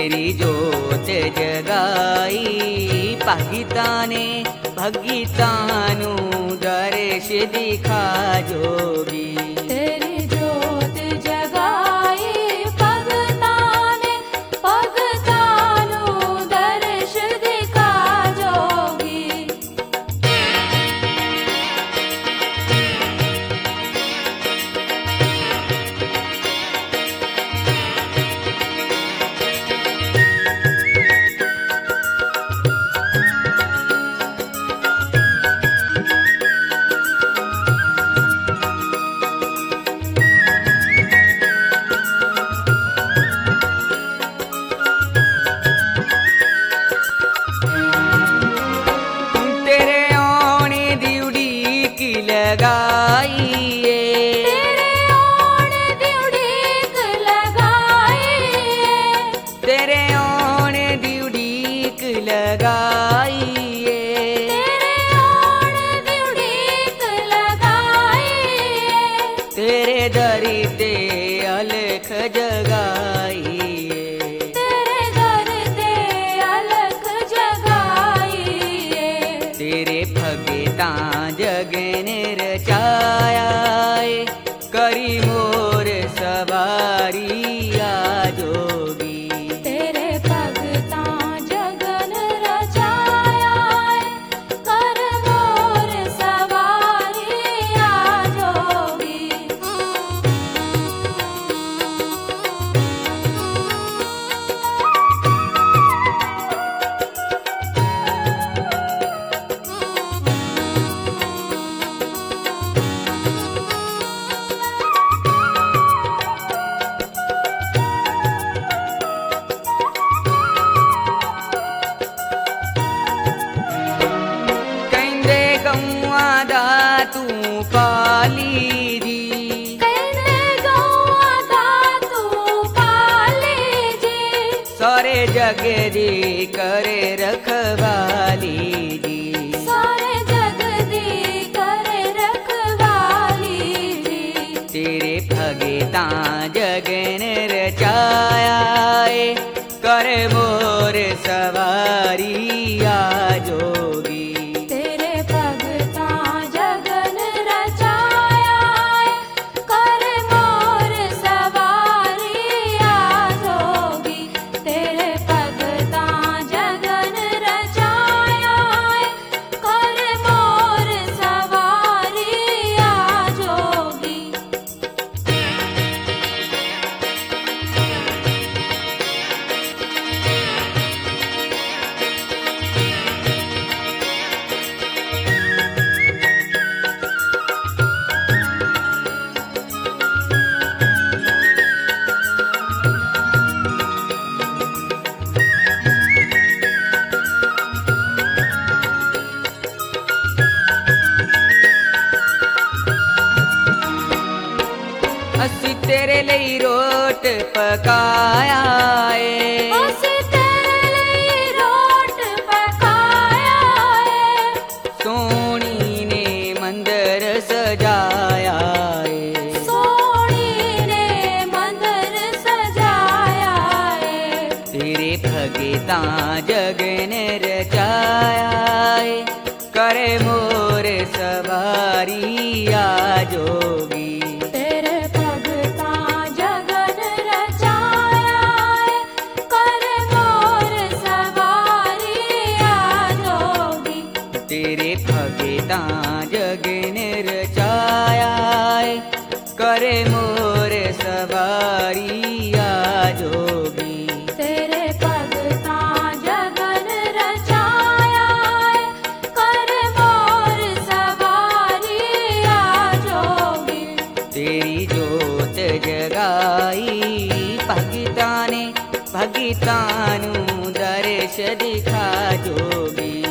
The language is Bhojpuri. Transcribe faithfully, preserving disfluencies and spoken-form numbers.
तेरी जोत जगाई भगता ने भगतानु दर्श दिखा जोगी। तेरी जोत जगाई भगता ने भगतानु दर्श दिखा जोगी। लगाइए तेरे ओण दिउड़ीक लगाइए। तेरे ओण दिउड़ीक लगाइए तेरे ओण दिउड़ीक लगाइए। तेरे दरी ते अलख जगाइए। तेरे दर ते अलख जगाइए। तेरे भगता जगन रचाया करी मोर सवारी आ जोगी। तेरे भगता जगन रचाया कर मोर सवारी आ जोगी। तू पाली जी कहने गौआ दा तू पाली जी। सारे जग दी करे रखवाली जी। सारे जग दी करे रखवाली जी। तेरे भगता जगन रचाया कर मोर सवारी आ जोगी। तेरे भगता जगन रचाया कर मोर सवारी आ जोगी। तेरे भगता जगन रचाया कर मोर सवारी आ जोगी। ਅਸੀਂ तेरे ਲਈ रोट पकाया है। ਅਸੀਂ ਤੇਰੇ ਲਈ ਰੋਟ ਪਕਾਇਆ ਏ। सोनी ने मंदिर सजाया है। ਸੋਹਣੀ ਨੇ ਮੰਦਰ ਸਜਾਇਆ ਏ। तेरे भगता जगन रचाया करे मोर सवारी आ जोगी। तेरे भगता जगन रचाया कर मोर सवारी आ जोगी। तेरे भगता जगन रचाया करे मोर सवारी आ जोगी। तेरे भगता जगन रचाया कर मोर सवारी आ जोगी। तेरी जोत जगाई भगता ने भगतानु दर्श दिखा जोगी।